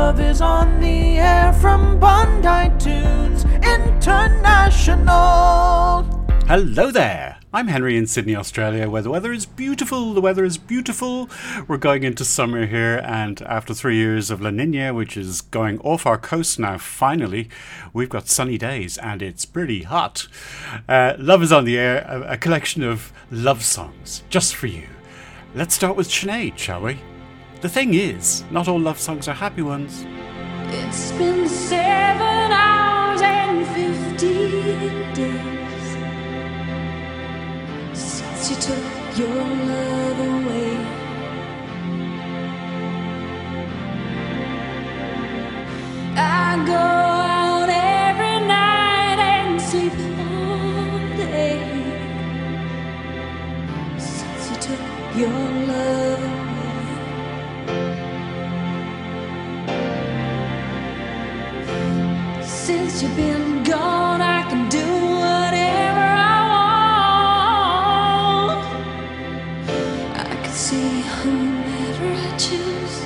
Love is on the air from Bondi Tunes International. Hello there. I'm Henry in Sydney, Australia, where the weather is beautiful. The weather is beautiful. We're going into summer here, and after 3 years of La Nina, which is going off our coast now, finally, we've got sunny days, and it's pretty hot. Love is on the air, a collection of love songs, just for you. Let's start with Sinead, shall we? The thing is, not all love songs are happy ones. It's been 7 hours and 15 days since you took your love away. I go out every night and sleep all day since you took your love away. Since you've been gone, I can do whatever I want. I can see whomever I choose.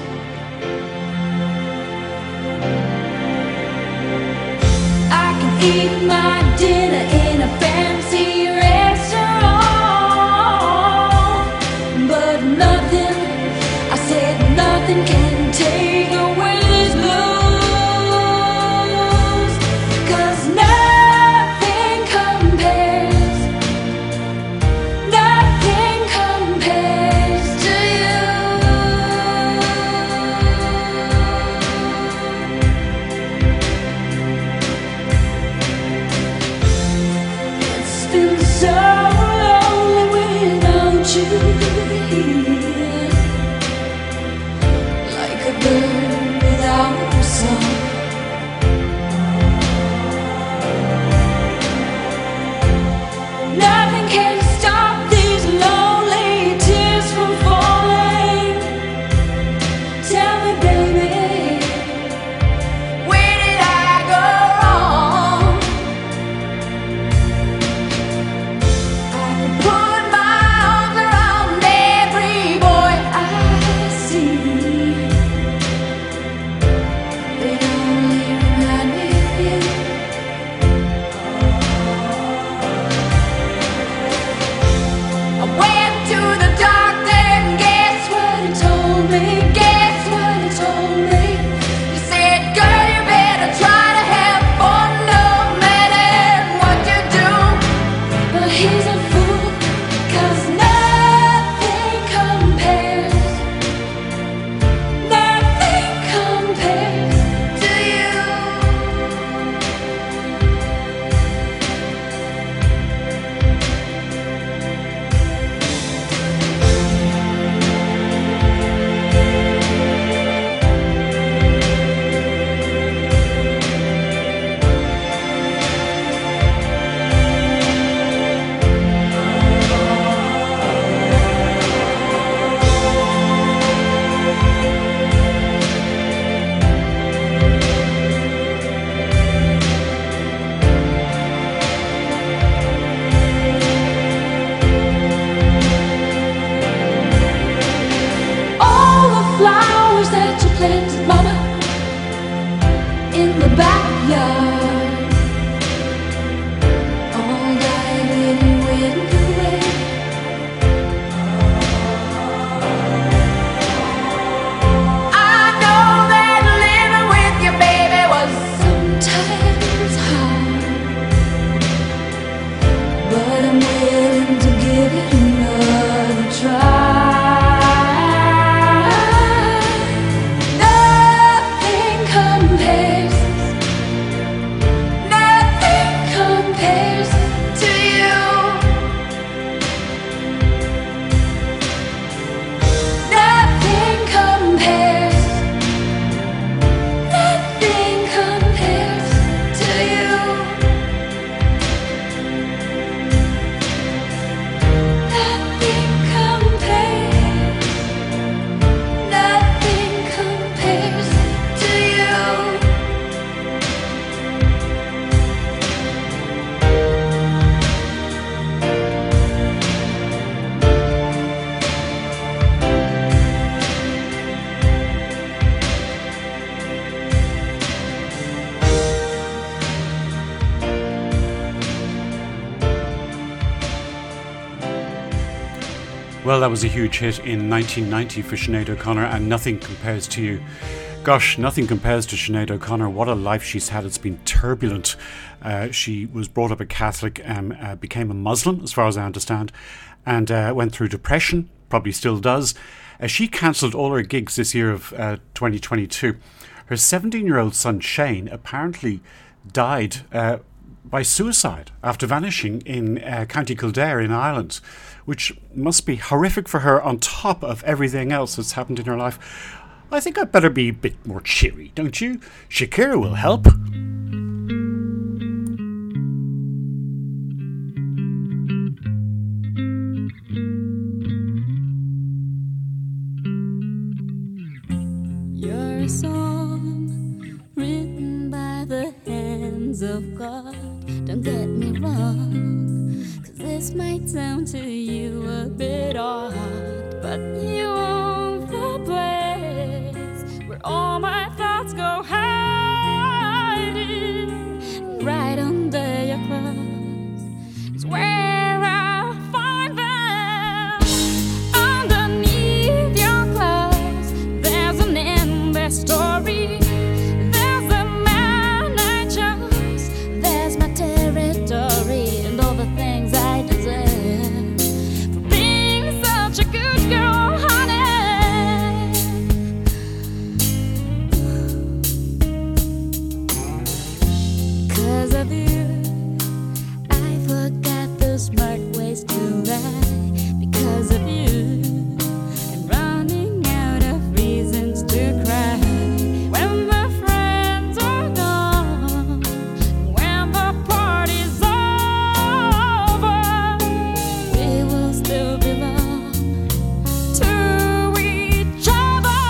I can eat my dinner in a fancy restaurant, but nothing, I said nothing can take away this blues. Like a bird Well, that was a huge hit in 1990 for Sinead O'Connor, and Nothing Compares to You. Gosh, nothing compares to Sinead O'Connor. What a life she's had. It's been turbulent. She was brought up a Catholic, became a Muslim, as far as I understand, and went through depression, probably still does. She cancelled all her gigs this year of 2022. Her 17-year-old son, Shane, apparently died by suicide after vanishing in County Kildare in Ireland, which must be horrific for her on top of everything else that's happened in her life. I think I'd better be a bit more cheery, don't you? Shakira will help. You're a song written by the hands of God. Don't get me wrong, 'cause this might sound to you a bit odd, but you own the place where all my thoughts go hiding. Right under your clothes is where I'll find them. Underneath your clothes, there's an endless story. There's a man I chose, there's my territory, and all the things I deserve for being such a good girl, honey. 'Cause of you, I forgot the smart ways to lie. Because of you, I'm running out of reasons to cry. When the friends are gone, when the party's over, we will still belong to each other.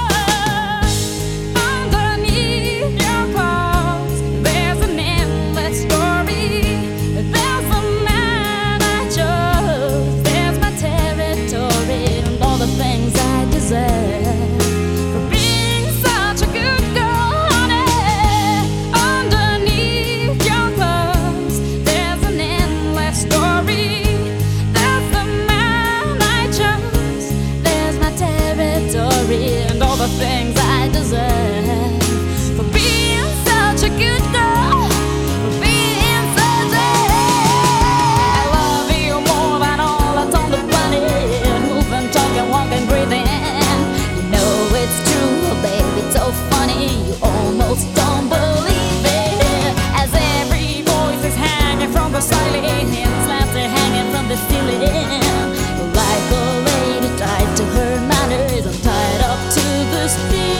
Underneath your clothes, there's an endless story. There's a man I chose, there's my territory, and all the things I deserve for being such a good girl, honey. Underneath your clothes, there's an endless story. There's the man I chose, there's my territory, and all the things I deserve for being such a good girl, for being such a... I love you more than all that's on the planet. Moving, talking, walking, breathing. You know it's true, baby, it's so funny. You almost don't believe it. As every voice is hanging from the ceiling, and slabs are hanging from the ceiling. Like a lady tied to her manners, I'm tied up to the steel.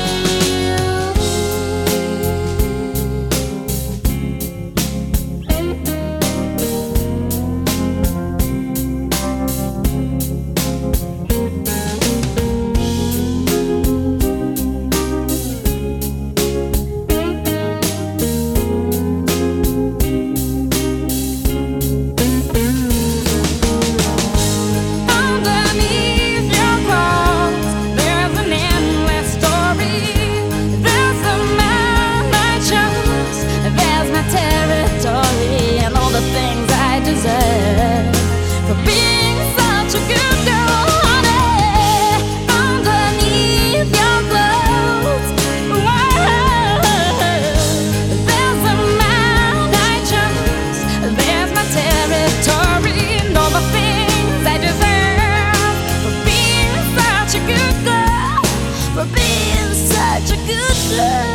Underneath your clothes, there's an endless story. There's the man I chose, there's my territory, and all the things I deserve for being such a good girl, honey. Underneath your clothes, there's a man I chose, there's my territory, and all the things I deserve for being such a good girl, for being such a good girl.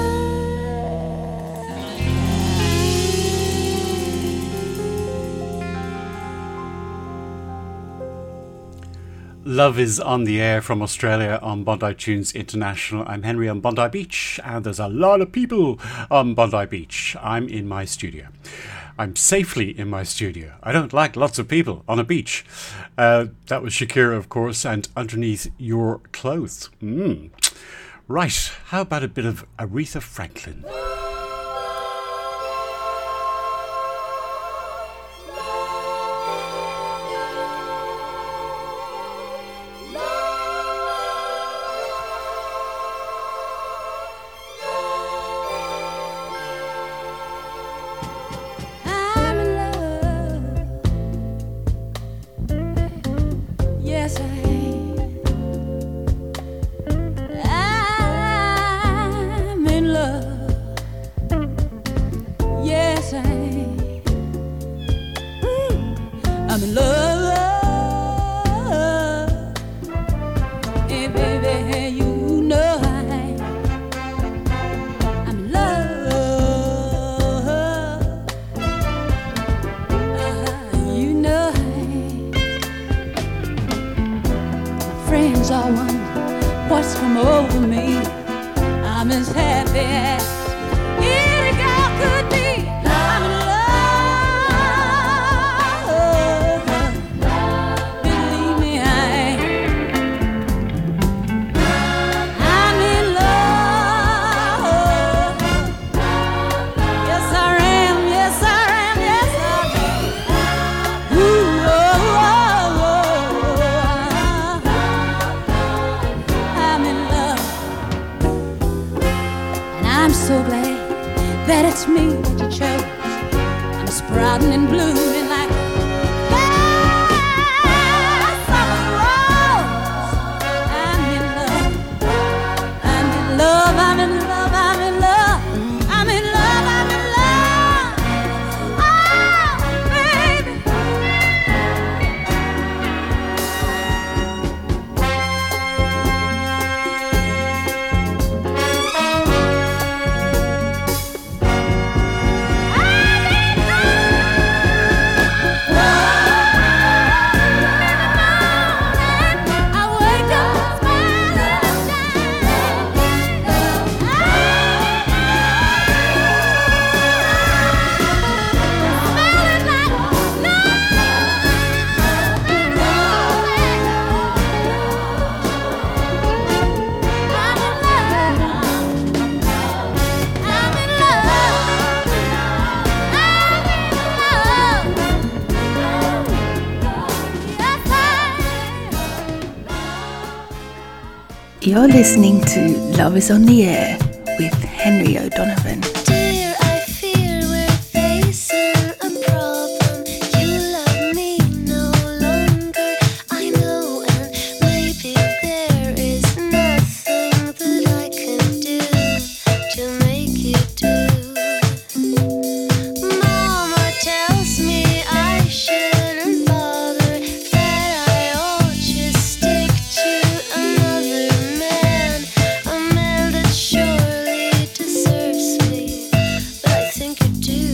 Love is on the air from Australia on Bondi Tunes International. I'm Henry on Bondi Beach, and there's a lot of people on Bondi Beach. I'm in my studio. I'm safely in my studio. I don't like lots of people on a beach. That was Shakira, of course, and Underneath Your Clothes. Right, how about a bit of Aretha Franklin? I'm in love. Yes, I am. happy as any girl could be. I'm in love. Believe me, I am. I'm in love. Yes, I am. Yes, I am. Yes, I am. Ooh, oh, oh, oh. I'm in love. And I'm so glad that it's me that you chose. I'm sprouting and blooming like summer rose. I'm in love. I'm in love. I'm in love. I'm in love. I'm in love. I'm in love. Oh, baby. I wake up smiling and smiling like You're listening to Love is on the Air with Henry O'Donovan. Dear, I fear we're facing a problem. You love me no longer, I know, and maybe there is nothing that I can do to make you do. Mama tells me I shouldn't bother, that I ought just stick to another man, a man that surely deserves me, but I think you do.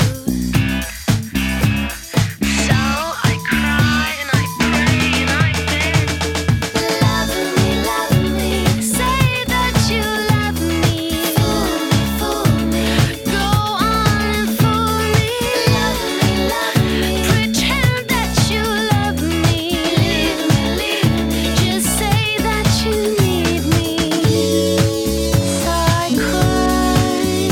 So I cry and I pray and I beg, love me, say that you love me, fool me, go on and fool me, love me, pretend that you love me, leave me, just say that you need me. So I cry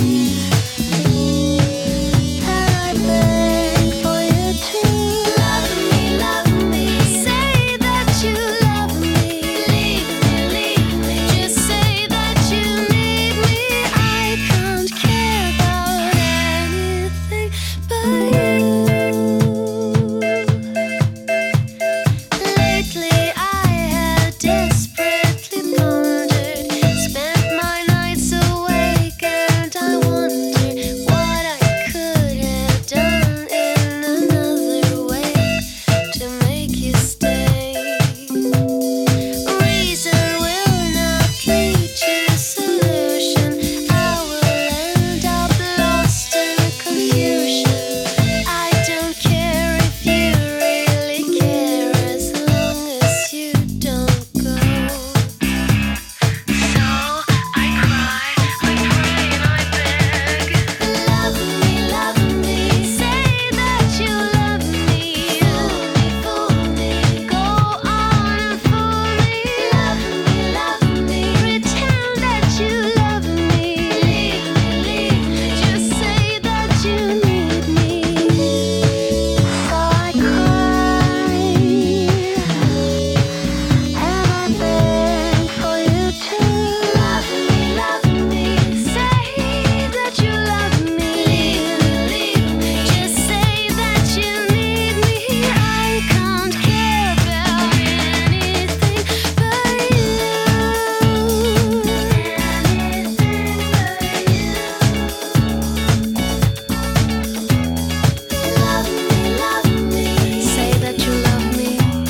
and I beg for you to love me, say that you love me, leave me, just say that you need me. I can't care about anything but you. Lately I have desperately pondered, spent my nights awake, and I wonder what I could have done in another way to make you stay. Reason will not lead to solution. I will end up lost in confusion. I don't care if you really care, as long as you don't go. So I cry, I pray and I beg, love me, say that you love me, fool me, go on and fool me, love me, pretend that you love me, leave me, just say that you need me. So I cry and I beg for you to love me, say that you love me, leave me, just say that you need me. I can't care about anything but you. Love me, say that you love me,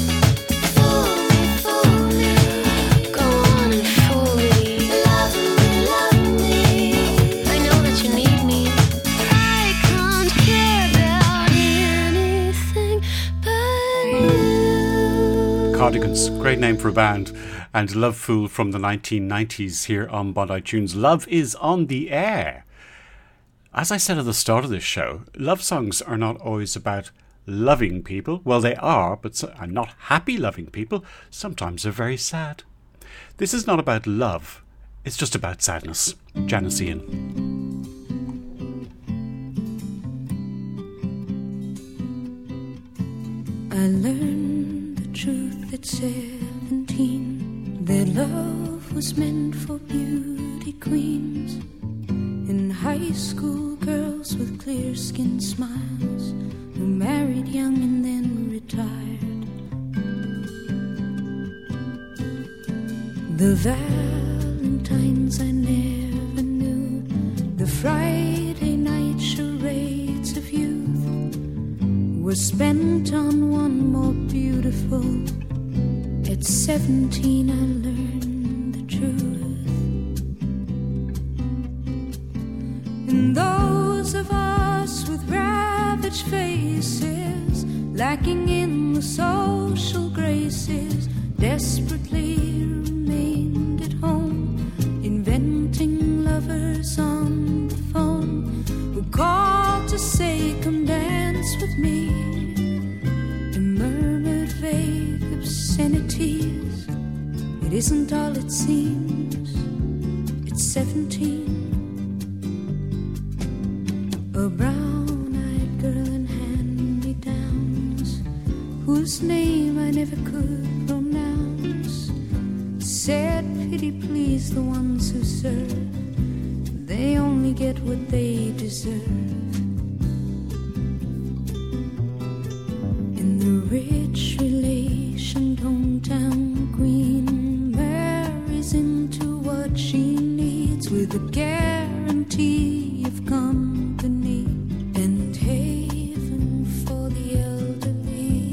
fool me, go on and fool me, love me, I know that you need me. I can't care about anything but you. Cardigans, great name for a band. and Love Fool from the 1990s here on Bondi Tunes. Love is on the air. As I said at the start of this show, love songs are not always about loving people. Well, they are, but not happy loving people. Sometimes they're very sad. This is not about love. It's just about sadness. Janice Ian. I learned the truth at 17, that love was meant for beauty queens. In high school, girls with clear-skinned smiles who married young and then retired. The Valentines I never knew, the Friday night charades of youth, were spent on one more beautiful. At 17 I learned the truth. And those of us with ravaged faces, lacking in the social graces, desperately remained at home, inventing lovers on the phone who called to say, come dance with me, and murmured vague obscenities. It isn't all it seems. It's 17. A brown-eyed girl in hand-me-downs, whose name I never could pronounce, said, pity please the ones who serve, they only get what they deserve. And the rich relation hometown queen marries into what she needs, with a guarantee of company and haven for the elderly.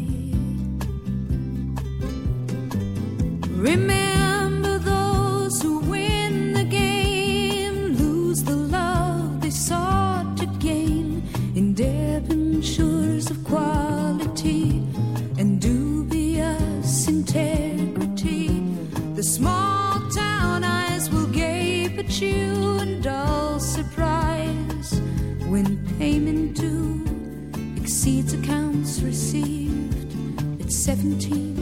Remember those who win the game, lose the love they sought to gain, in debentures of quality and dubious integrity. The small town eyes will gape at you in dull surprise when payment due exceeds accounts received at 17.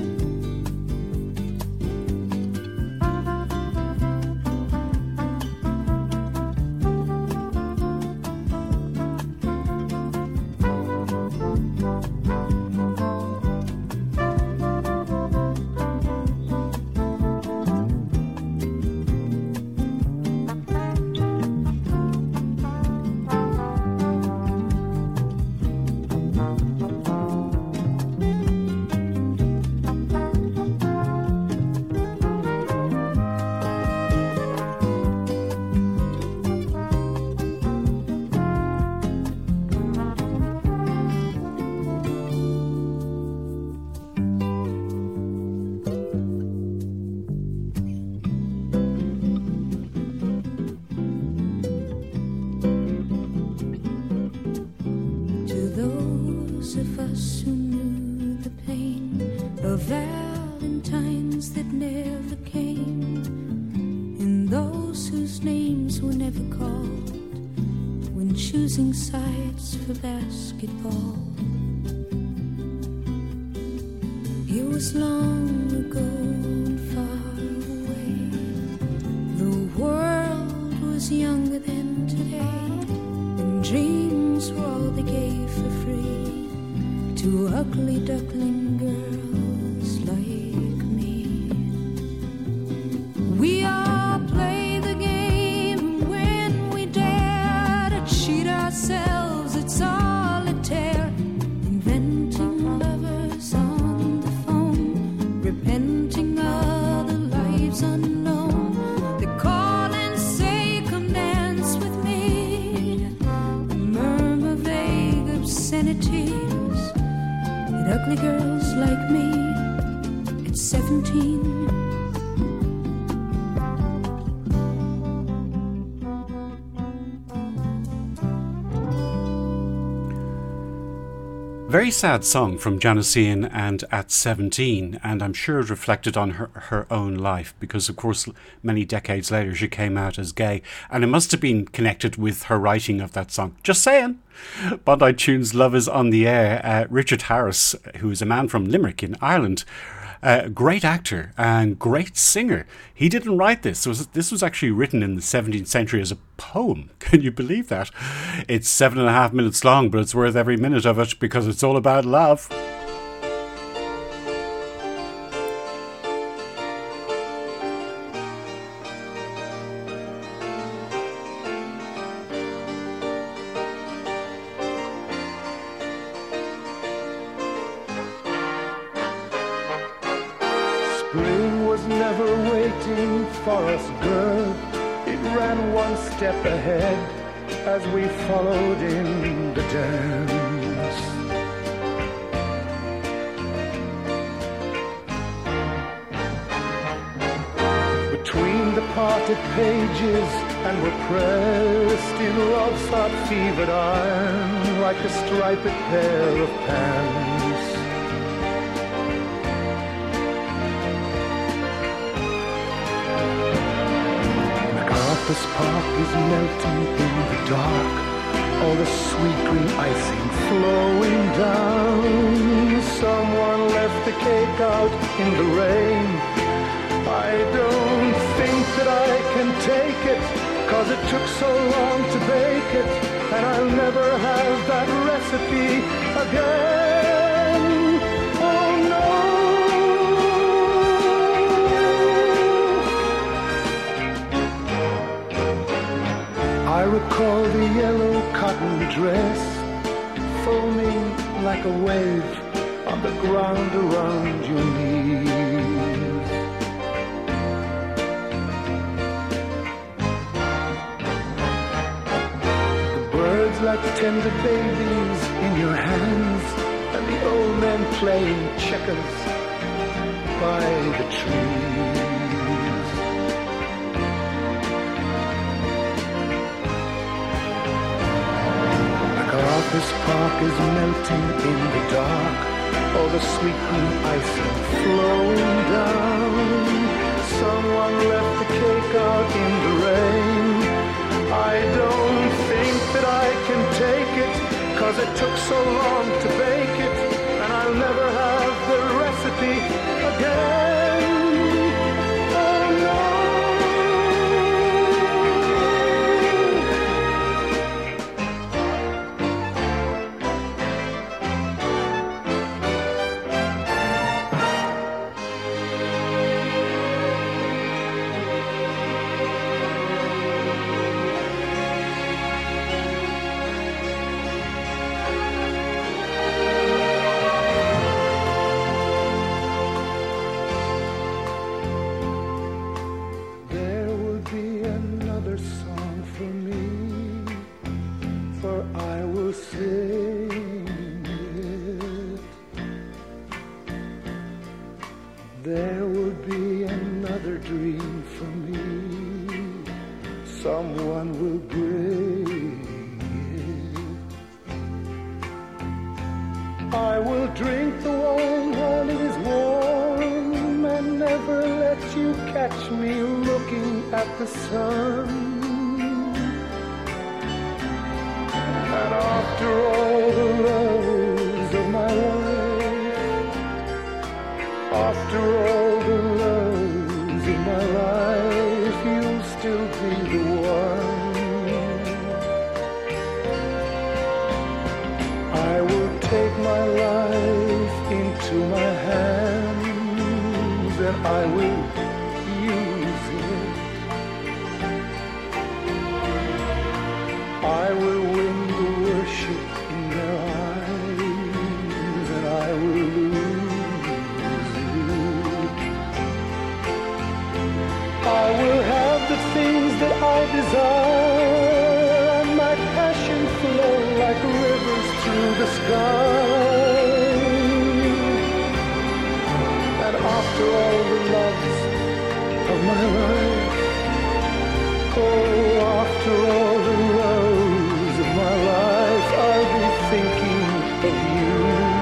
Sides for basketball. It was long ago and far away. The world was younger than today, and dreams were all they gave for free to ugly duckling girls like me. We all play the game when we dare to cheat ourselves at solitaire, inventing lovers on the phone, repenting other lives unknown. They call and say, come dance with me, and murmur vague obscenities at ugly girls like me at 17. Very sad song from Janisine and At 17, and I'm sure it reflected on her own life because, of course, many decades later she came out as gay, and it must have been connected with her writing of that song. Just saying. Bondi Tunes Love is on the air. Richard Harris, who is a man from Limerick in Ireland, great actor and great singer. He didn't write this. This was actually written in the 17th century as a poem. Can you believe that? It's 7.5 minutes long, but it's worth every minute of it because it's all about love. Spring was never waiting for us, girl. It ran one step ahead as we followed in the dance. Between the parted pages and we're pressed in love's hot fevered iron like a striped pair of pants. MacArthur's Park is melting in the dark, all the sweet green icing flowing down. Someone left the cake out in the rain. I don't think that I can take it, 'cause it took so long to bake it, and I'll never have that recipe again. Oh no. I recall the yellow cotton dress foaming like a wave on the ground around your knees. The birds like tender babies in your hands, and the old men playing checkers by the trees. MacArthur's Park is melting in the dark, all the sweet green icing flowing down. Someone left the cake out in the rain. I don't think that I can take it, 'cause it took so long to bake it, and I'll never have the recipe again. Oh no. There will be another dream for me. Someone will bring it. I will drink the wine while it is warm and never let you catch me looking at the sun. And after all the loves of my life, after all the loves of my life, you'll still be the one. I will take my life into my hands and I will use it. I will win the worship in their eyes and I will lose it. I will have the things that I desire and my passion flow like rivers through the sky. And after all the loves of my life, oh, after all the loves of my life, I'll be thinking of you.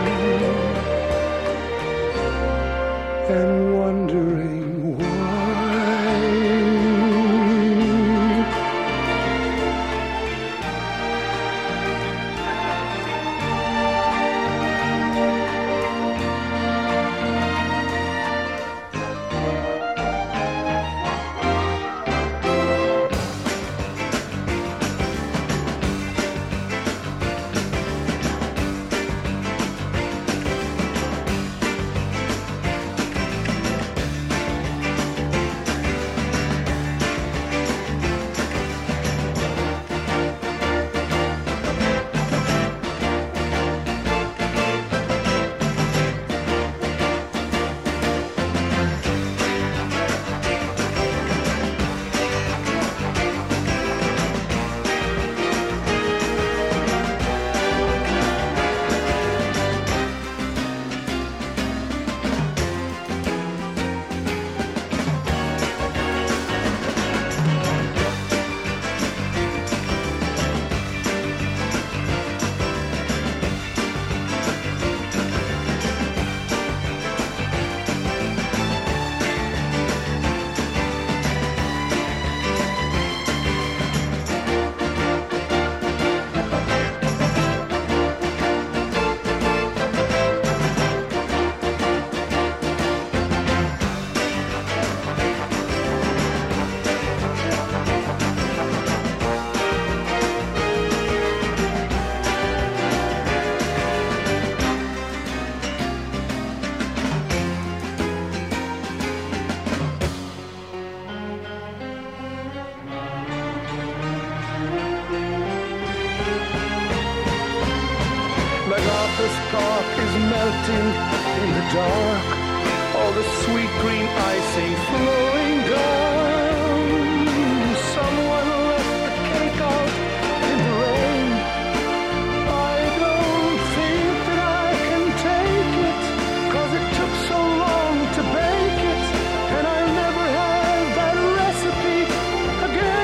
MacArthur's Park is melting in the dark. All the sweet green icing flowing down. Someone left the cake out in the rain. I don't think that I can take it, 'cause it took so long to bake it, and I never had that recipe again.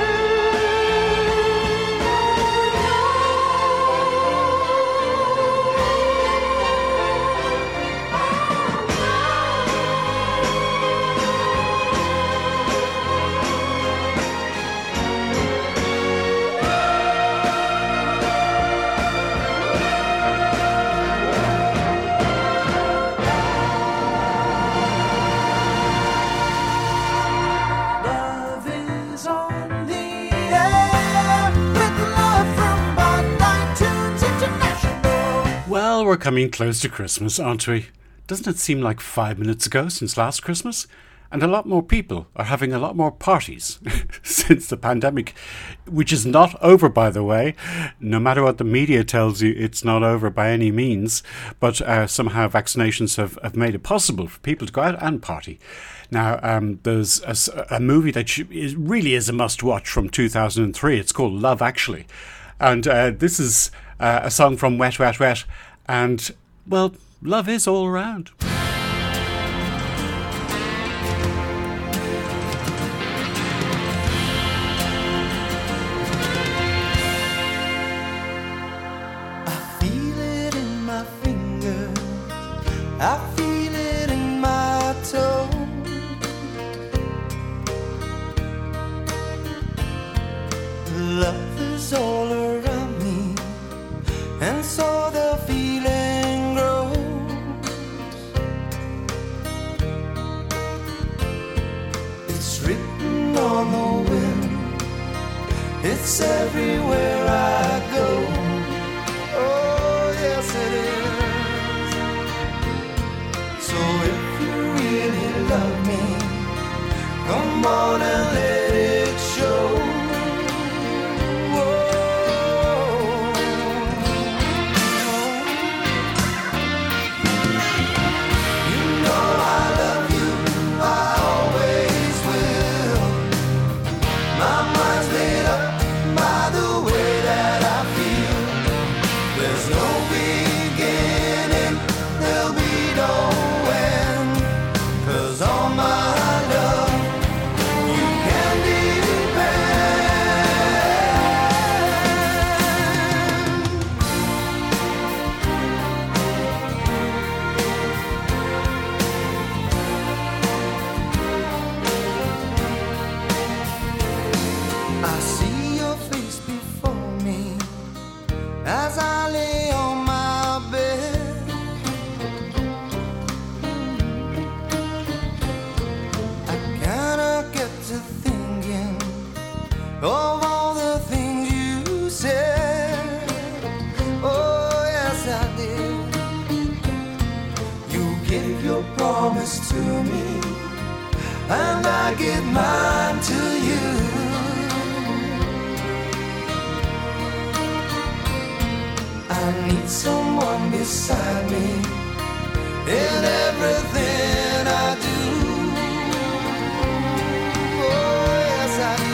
Love is on the air with love from Bond iTunes International. Well, we're coming close to Christmas, aren't we? Doesn't it seem like 5 minutes ago since last Christmas? And a lot more people are having a lot more parties since the pandemic, which is not over, by the way. No matter what the media tells you, it's not over by any means. But somehow vaccinations have made it possible for people to go out and party. Now, there's a movie that really is a must-watch from 2003. It's called Love, Actually. And this is a song from Wet, Wet, Wet. And, well, love is all around. Feel it in my fingers, I feel it in my toe. Love is all around me, and so the feeling grows. It's written on the wind, it's everywhere I go. Oh, yes it is. So if you really love me, come on and let it show. You know I love you, I always will. My mind's made up by the way that I feel. There's no beginning, there'll be no end. 'Cause all my love, you can depend. I see your face before me as I lay on my bed. I kinda get to thinking of all the things you said. Oh, yes, I did. You give your promise to me, and I give mine to you. I need someone beside me in everything I do. Oh, yes, I do.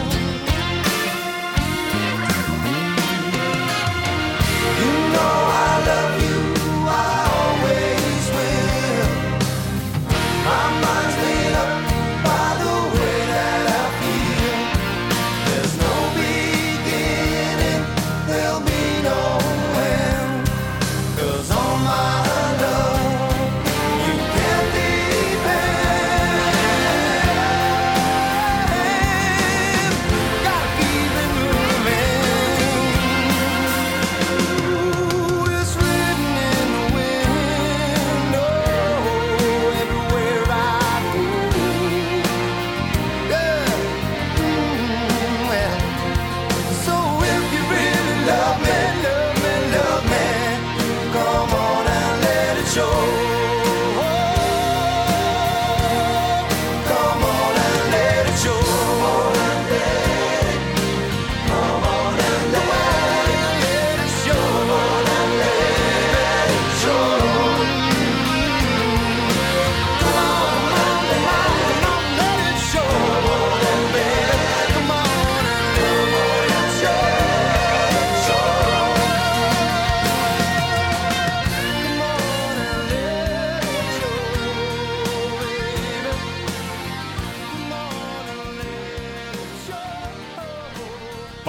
You know I love you, I always will. My mind's made up by the way that I feel. There's no beginning, there'll be no end. 'Cause all my love, you can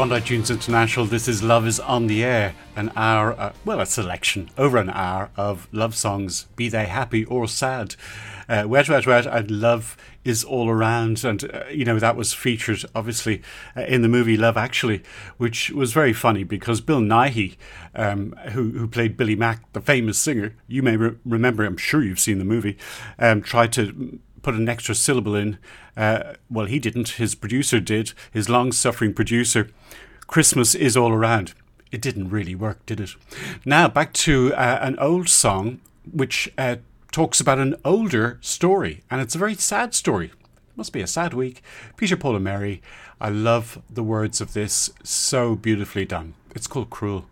Bondi Tunes International. This is Love is on the Air, an hour, a selection, over an hour of love songs, be they happy or sad. Wet, Wet, Wet, and Love is All Around. And, that was featured, obviously, in the movie Love Actually, which was very funny because Bill Nighy, who played Billy Mack, the famous singer, you may remember, I'm sure you've seen the movie, tried to put an extra syllable in. Well, he didn't. His producer did. His long-suffering producer. Christmas is all around. It didn't really work, did it? Now, back to an old song which talks about an older story. And it's a very sad story. Must be a sad week. Peter, Paul and Mary. I love the words of this. So beautifully done. It's called Cruel.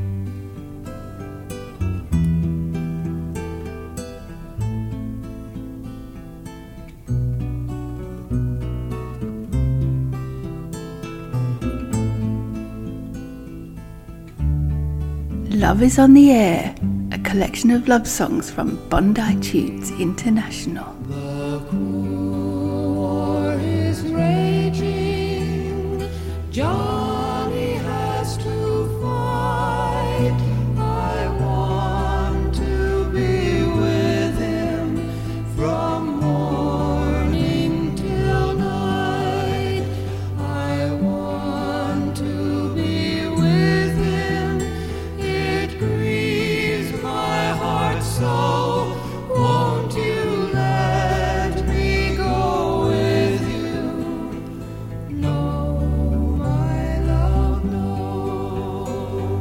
Love is on the Air, a collection of love songs from Bondi Tunes International. The cruel war is raging. Johnny has to fight. I want to be with him from morning till night. I want to be with him. It grieves my heart so. Won't you let me go with you? No, my love, no.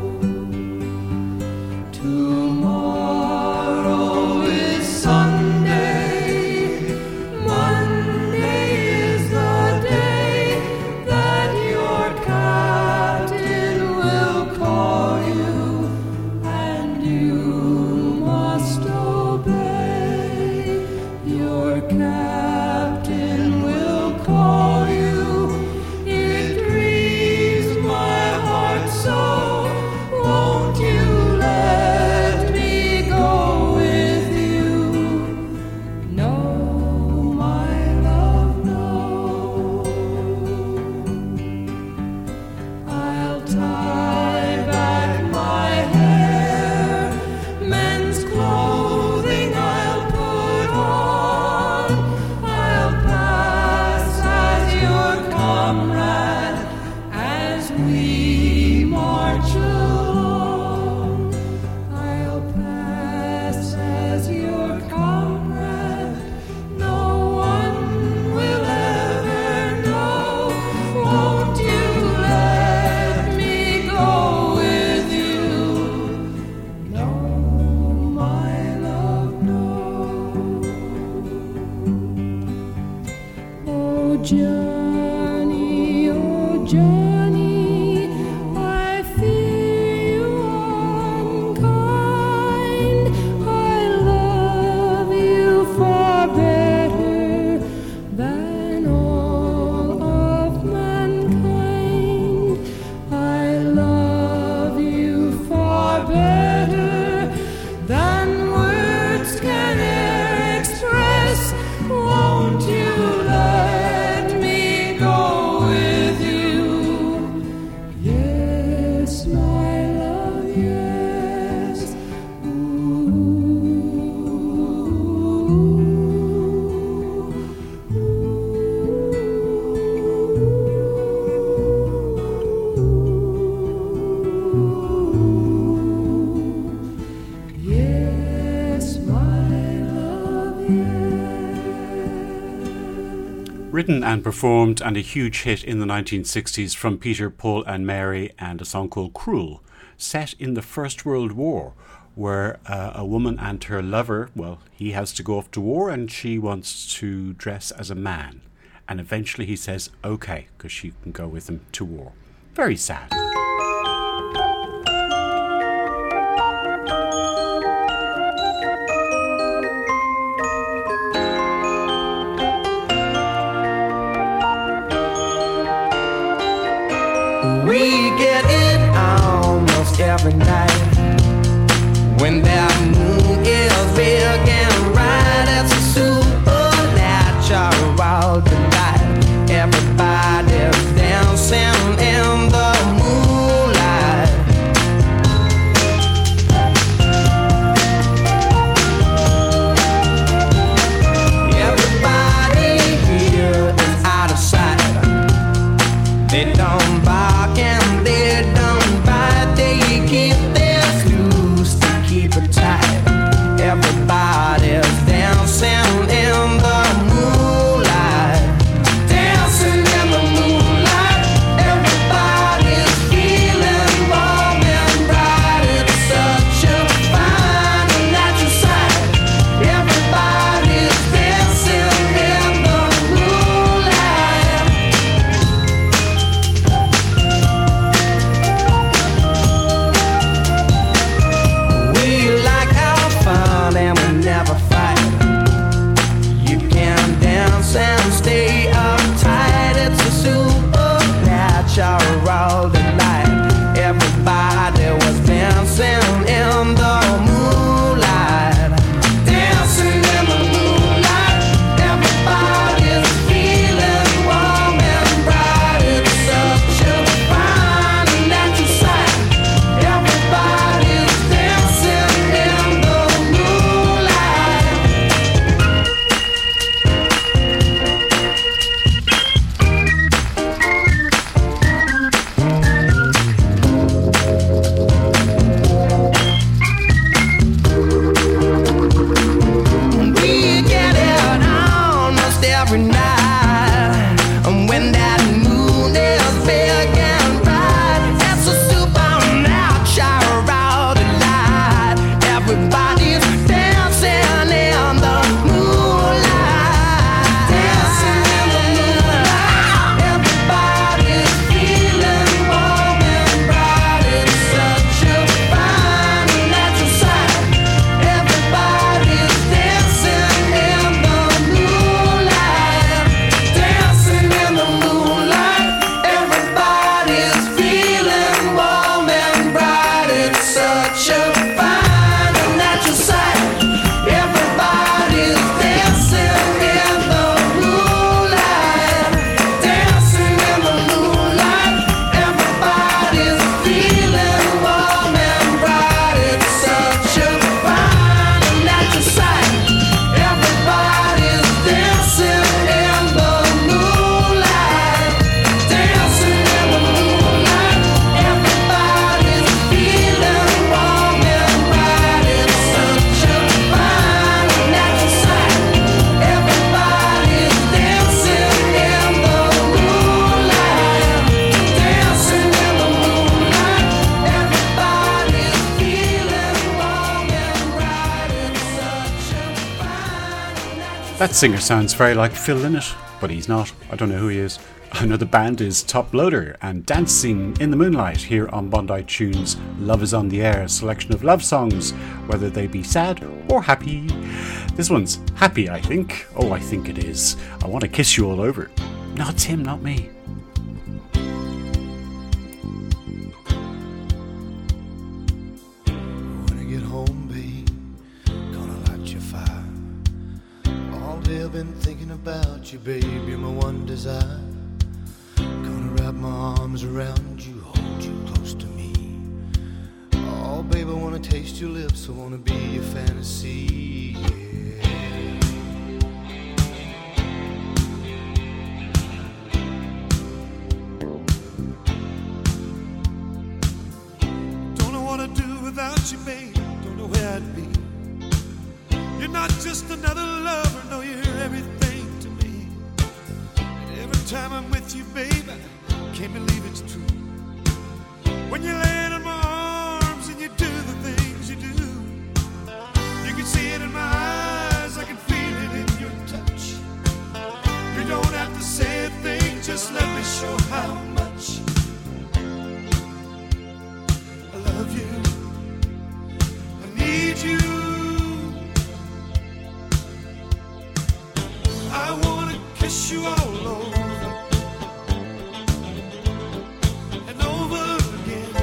Tomorrow is Sunday. Monday is the day that your captain will call you, and you must obey. Your captain will call you. It grieves my heart so. Won't you let me go with you? No, my love, no. I'll tie back my hair, men's clothing I'll put on. I'll pass as your comrade as we march along. I'll pass as your comrade. No one will ever know. Won't you let me go with you? No, my love, no. Oh, Johnny, I feel you unkind. I love you far better than all of mankind. I love you far better than words can e'er express. Won't you let me go with you? Yes, my love, yes. Yes, my love, yes. Written and performed and a huge hit in the 1960s from Peter, Paul and Mary, and a song called Cruel, set in the First World War, where a woman and her lover, well, he has to go off to war and she wants to dress as a man. And eventually he says, okay, because she can go with him to war. Very sad. We get it almost every night when that moon is big and bright. It's a supernatural delight. Everybody's dancing in That singer sounds very like Phil Lynott, but he's not. I don't know who he is. I know the band is Top Loader and Dancing in the Moonlight here on Bondi Tunes. Love is on the Air, a selection of love songs, whether they be sad or happy. This one's happy, I think. Oh, I think it is. I want to kiss you all over. No, it's him, not me. When I get home, babe, gonna light your fire. All day I've been thinking about you, babe. You're my one desire. Gonna wrap my arms around you, hold you close to me. Oh, babe, I wanna taste your lips. I wanna be your fantasy. Yeah. Don't know what I'd do without you, babe. Don't know where I'd be. You're not just another lover, no, you're everything to me. And every time I'm with you, babe, I can't believe it's true. When you lay in my arms and you do the things you do, you can see it in my eyes, I can feel it in your touch. You don't have to say a thing, just let me show how much I love you. I need you. I wanna kiss you all over and over again.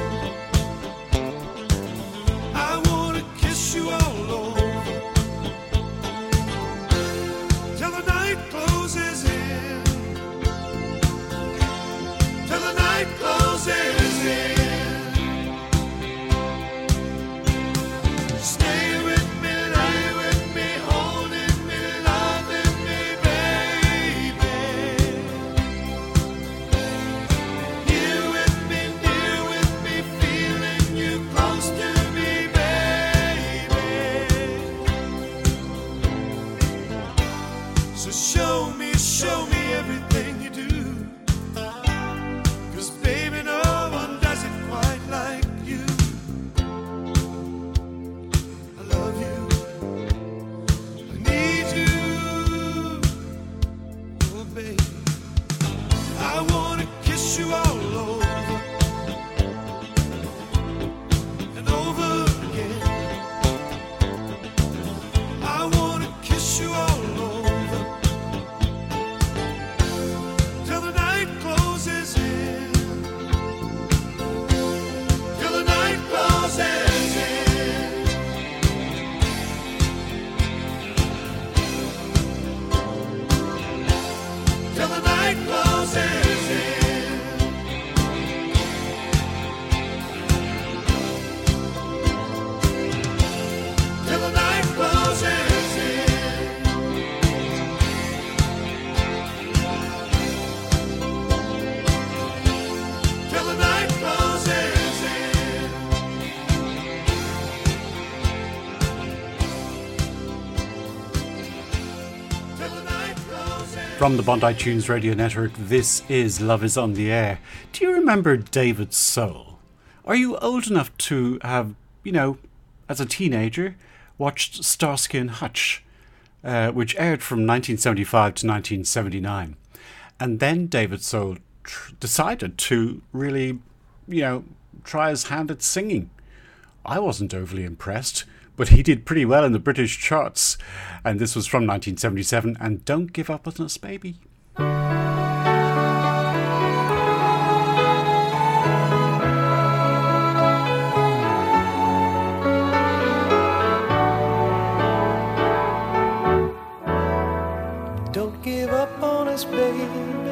I wanna kiss you all over till the night closes in. Till the night closes in. Stay with me, lay with me, holding me, loving me, baby. Here with me, feeling you close to me, baby. So show me everything you do. 'Cause baby, no one does it quite like you. I love you. I need you. Oh, baby. I wanna kiss you all over and over again. I wanna kiss you all over till the night closes in. Till the night closes in. Till the night closes in. Till the night closes in. Till the night closes in. Till the night closes in. From the Bondi Tunes Radio Network, this is Love is on the Air. Do you remember David Soul? Are you old enough to have, as a teenager, watched Starsky and Hutch, which aired from 1975 to 1979? And then David Soul decided to really, try his hand at singing. I wasn't overly impressed, but he did pretty well in the British charts. And this was from 1977, and Don't Give Up on Us, Baby. Don't give up on us, baby.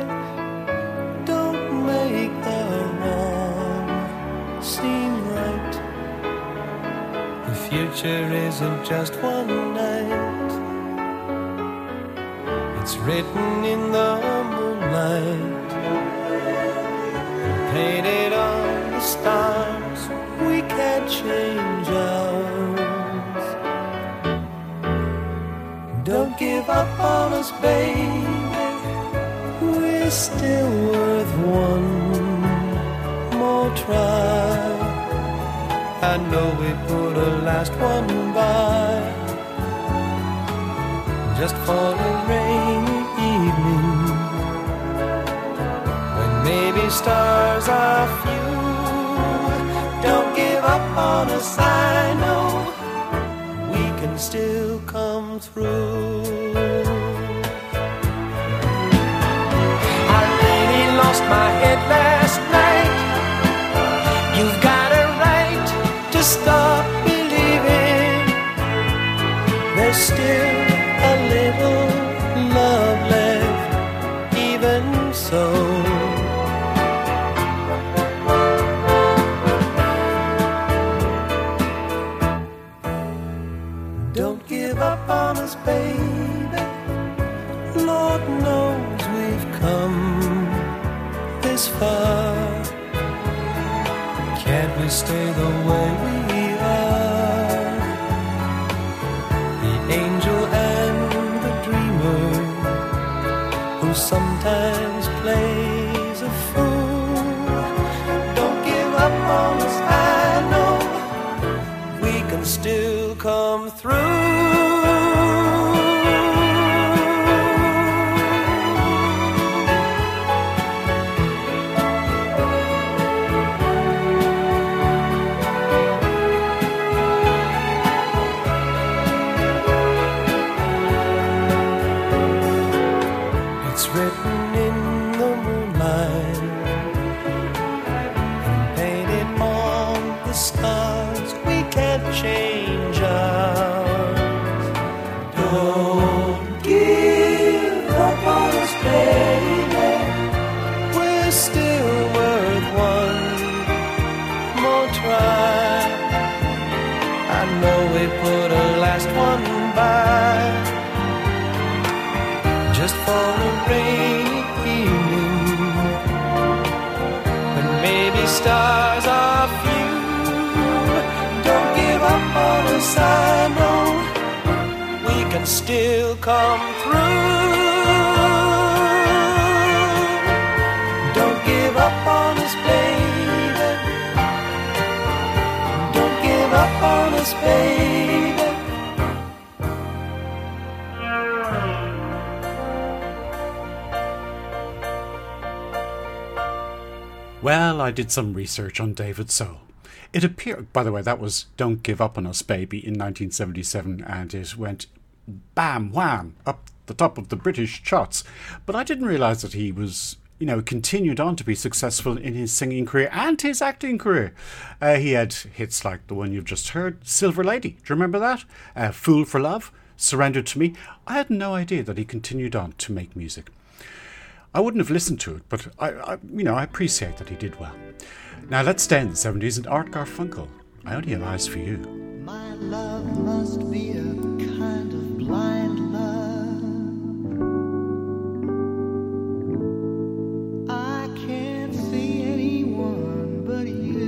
Don't make the wrong seem right. The future isn't just one night. It's written in the moonlight, painted on the stars. We can't change ours. Don't give up on us, baby. We're still worth one more try. I know we put a last one by. just for a rainy evening, when maybe stars are few. Don't give up on us, I know we can still come through. I really lost my head last night. You've got a right to stop believing. There's still a little love left, even so. Don't give up on us, baby. Lord knows we've come this far. Can't we stay the way we are? The angel and the dreamer, who sometimes plays a fool. Don't give up on us, I know we can still come through. It's written in the moonlight and painted on the stars. We can't change ours. Don't give up on us, baby. We're still worth one more try. I know we put a last one by, just for a rainy evening, when maybe stars are few. Don't give up on us, I know we can still come through. Don't give up on us, baby. Don't give up on us, baby. Well, I did some research on David Soul. It appeared, by the way, that was Don't Give Up on Us, Baby in 1977, and it went bam, wham, up the top of the British charts. But I didn't realise that he was, continued on to be successful in his singing career and his acting career. He had hits like the one you've just heard, Silver Lady. Do you remember that? Fool for Love, Surrender to Me. I had no idea that he continued on to make music. I wouldn't have listened to it, but I appreciate that he did well. Now let's stay in the 70s and Art Garfunkel. I Only Have Eyes for You. My love must be a kind of blind love. I can't see anyone but you.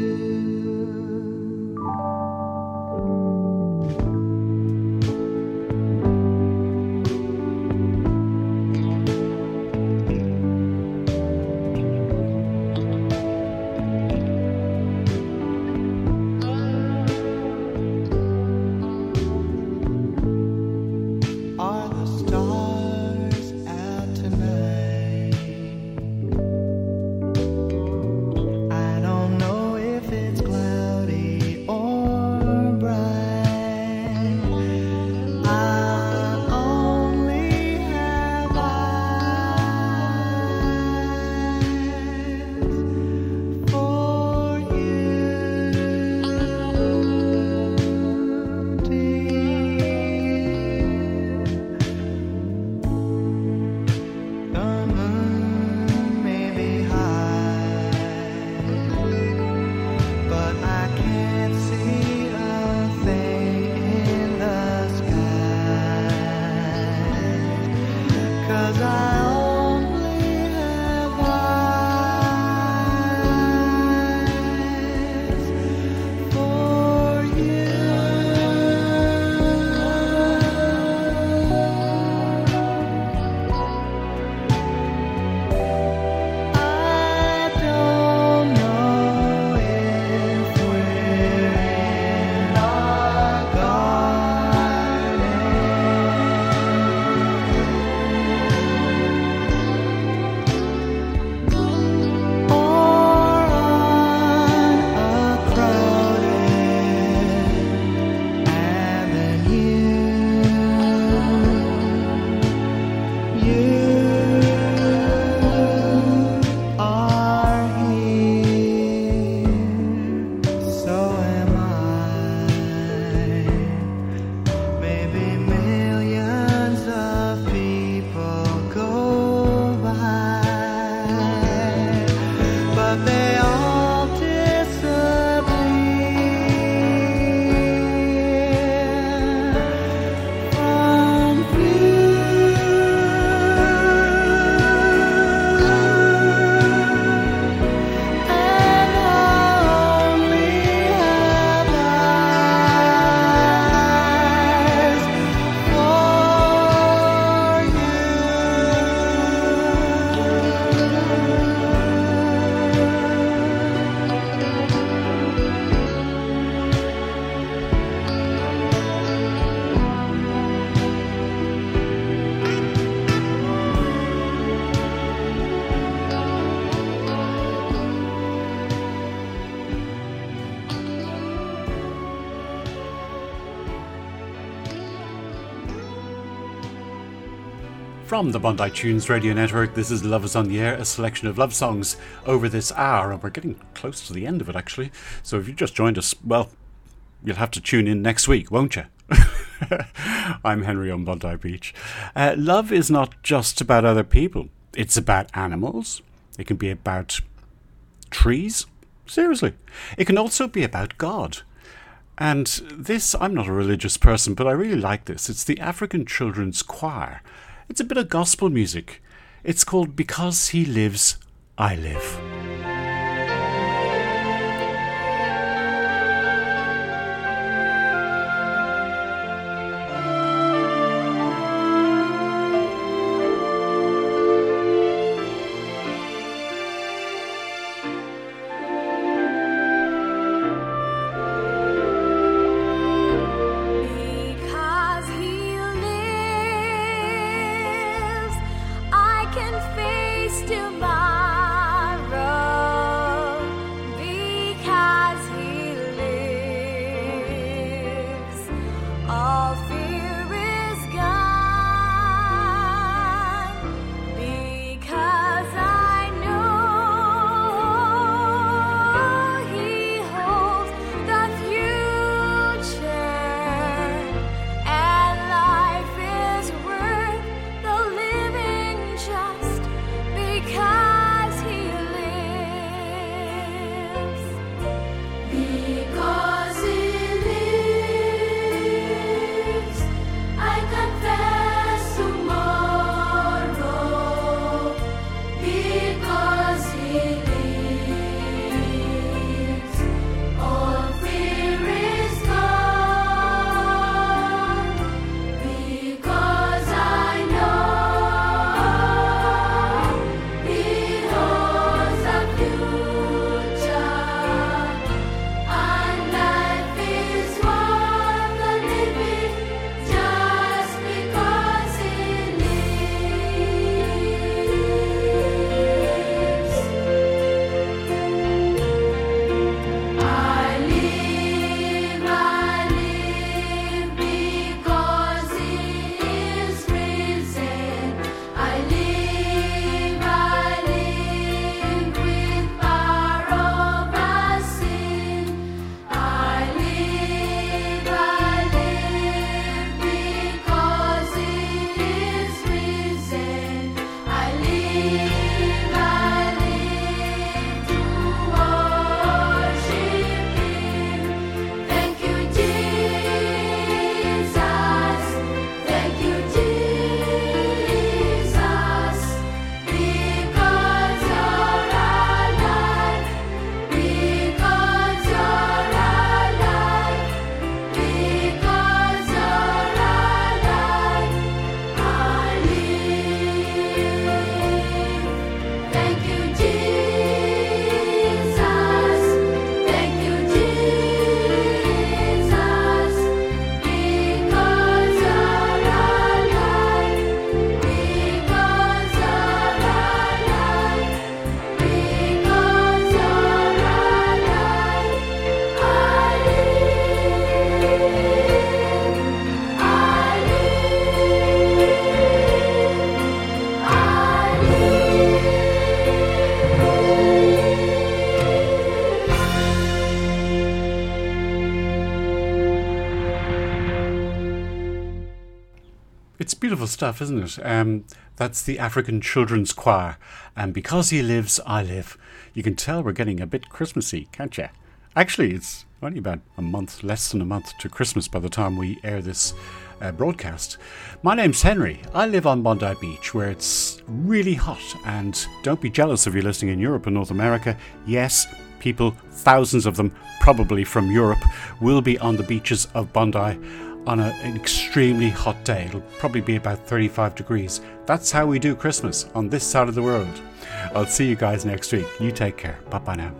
From the Bondi Tunes Radio Network, this is Love is on the Air, a selection of love songs over this hour, and we're getting close to the end of it actually. So if you just joined us, well, you'll have to tune in next week, won't you? I'm Henry on Bondi Beach. Love is not just about other people. It's about animals. It can be about trees. Seriously. It can also be about God. And this, I'm not a religious person, but I really like this. It's the African Children's Choir. It's a bit of gospel music. It's called Because He Lives, I Live. Because he lives, I can face tomorrow. Because he lives, all fear is gone. Because I know he holds the future, and life is worth the living just because he lives. Because he lives, I confess tomorrow. Because he lives, all fear is gone. Because I know he holds the future, and life is worth the living just because he lives. I live because he is risen. I live with power over sin. I live because he is risen. I live to worship him. Thank you, Jesus. Thank you, Jesus. Because you're alive. Because you're alive. Because you're alive. I live. Thank you, Jesus. Thank you, Jesus. Because you're alive. Because you're alive. Because you're alive. I It's beautiful stuff, isn't it? That's the African Children's Choir. And Because He Lives, I Live. You can tell we're getting a bit Christmassy, can't you? Actually, it's only about a month, less than a month to Christmas by the time we air this broadcast. My name's Henry. I live on Bondi Beach, where it's really hot. And don't be jealous if you're listening in Europe and North America. Yes, people, thousands of them, probably from Europe, will be on the beaches of Bondi on an extremely hot day. It'll probably be about 35 degrees. That's how we do Christmas on this side of the world. I'll see you guys next week. You take care. Bye-bye now.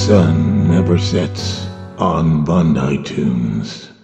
sun never sets on Bondi Tunes.